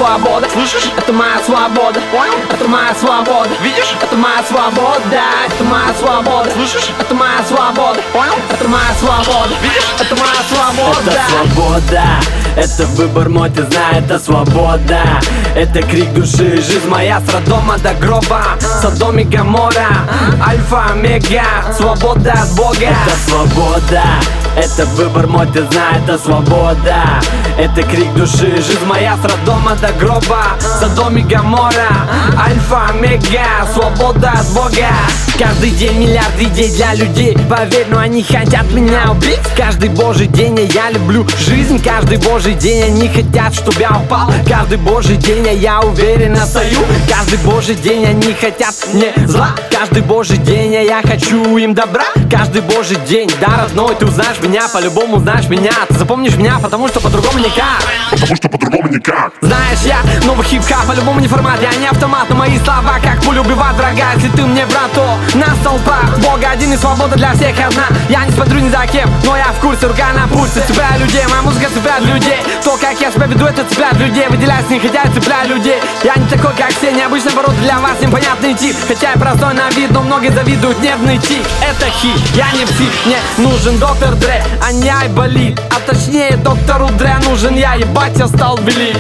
свобода, слышишь? Это моя свобода, понял? Это моя свобода, видишь? Это моя свобода, это моя свобода, слышишь? Это моя свобода, понял? Это моя свобода, видишь? Это моя свобода. Это свобода, это выбор мой, ты знаешь, это свобода. Это крик души, жизнь моя с роддома до гроба. Содом и Гоморра, альфа, омега, свобода от Бога. Это свобода, это выбор мой, ты знаешь, это свобода. Это крик души, жизнь моя с роддома до гроба. Содом и Гоморра, альфа, омега, свобода от Бога. Каждый день миллиард идей для людей, поверь, но они хотят меня убить. Каждый божий день я люблю жизнь. Каждый божий день они хотят, чтобы я упал. Каждый божий день я уверенно стою. Каждый божий день они хотят мне зла. Каждый божий день я хочу им добра. Каждый божий день, да, родной, ты узнаешь меня, по-любому узнаешь меня. Ты запомнишь меня, потому что по-другому никак. Потому что по-другому никак. Знаешь, я новый хип-хап, по-любому не формат. Я не автомат, но мои слова как пуля убивают врага. Если ты мне брат, то на столбах Бога один и свобода для всех одна. Я не смотрю ни за кем, но я в курсе, рука на пульсе. Цепляю людей, моя музыка цепляет людей. То, как я себя веду, это цепляет людей. Выделяюсь, не хотя я цепляю людей. Я не такой, как все, необычный оборот, для вас непонятный тип. Хотя я простой на вид, но многие завидуют, нервный тип. Это хит, я не псих, мне нужен доктор Дре, а не Айболит. А точнее доктору Дре нужен я, ебать, я стал велик.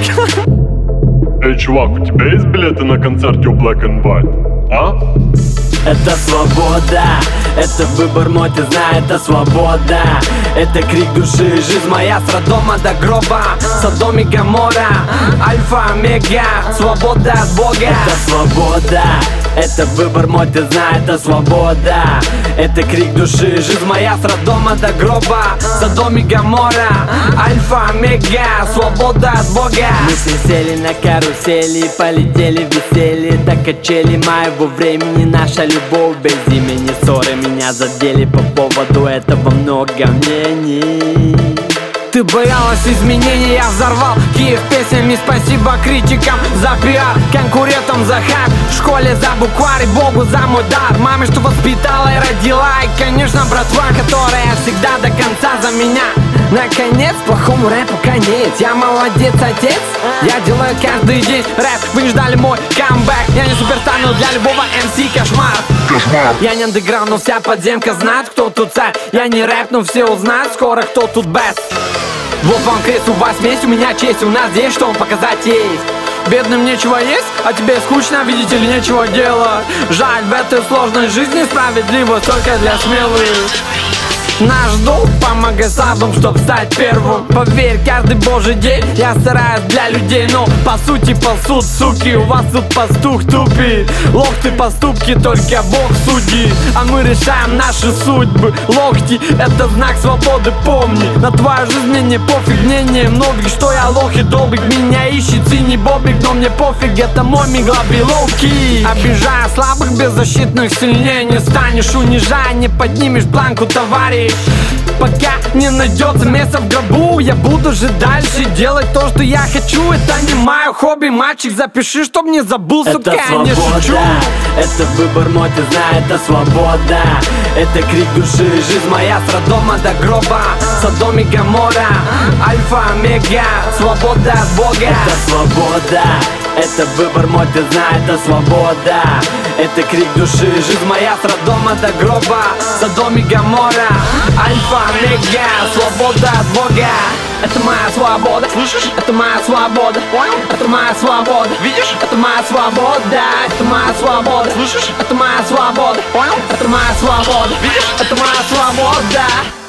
Эй, чувак, у тебя есть билеты на концерт You Black and White? А? Это свобода, это выбор мой, ты знаешь, это свобода. Это крик души, жизнь моя с роддома до гроба. Содом и Гоморра, альфа, омега, свобода от Бога. Это свобода, это выбор мой, ты знаешь, это свобода. Это крик души, жизнь моя с роддома до гроба. Содом и Гоморра, альфа, омега, свобода от Бога. Мы сели на карусели и полетели веселье до качели моего времени. Наша любовь без имени, ссоры меня задели по поводу этого много мнений. Ты боялась изменений, я взорвал Киев песнями. Спасибо критикам за пиар, конкурентам за хайп, в школе за букварь и Богу за мой дар. Маме, что воспитала и родила, и, конечно, братва, которая всегда до конца за меня. Наконец, плохому рэпу конец. Я молодец, отец. Я делаю каждый день рэп. Вы не ждали мой камбэк. Я не суперстар, но для любого MC кошмар. Я не андеграунд, но вся подземка знает, кто тут царь. Я не рэп, но все узнают скоро, кто тут бест. Вот вам крест, у вас месть, у меня честь. У нас здесь что вам показать есть. Бедным нечего есть, а тебе скучно, видите ли, нечего делать. Жаль, в этой сложной жизни справедливость только для смелых. Наш долг помогай слабым, чтоб стать первым. Поверь, каждый божий день я стараюсь для людей. Но по сути ползут суки, у вас тут пастух тупит. Лох ты поступки, только Бог судит. А мы решаем наши судьбы. Локти — это знак свободы, помни. На твою жизнь мне не пофиг, мнение многих, что я лох и долбик. Меня ищет синий бобик, но мне пофиг, это мой миглаби лоу-ки. Обижая слабых, беззащитных сильнее не станешь. Унижая, не поднимешь планку, товарищ. Пока не найдется место в гробу, я буду же дальше делать то, что я хочу. Это не мое хобби, мальчик, запиши, чтоб не забыл, сука, я не шучу. Это выбор мой, ты знаешь, это свобода. Это крик души, жизнь моя с роддома до гроба. Содом и Гоморра, альфа, омега, свобода от Бога. Это свобода, это выбор мой, ты знаешь, это свобода. Это крик души, жизнь моя с роддома до гроба. Содом и Гоморра, альфа, омега, свобода от Бога. Это моя свобода, слышишь? Это моя свобода, понял? Это моя свобода, видишь? Это моя свобода, это моя свобода, слышишь? Это моя свобода, понял? Это моя свобода, видишь? Это моя свобода.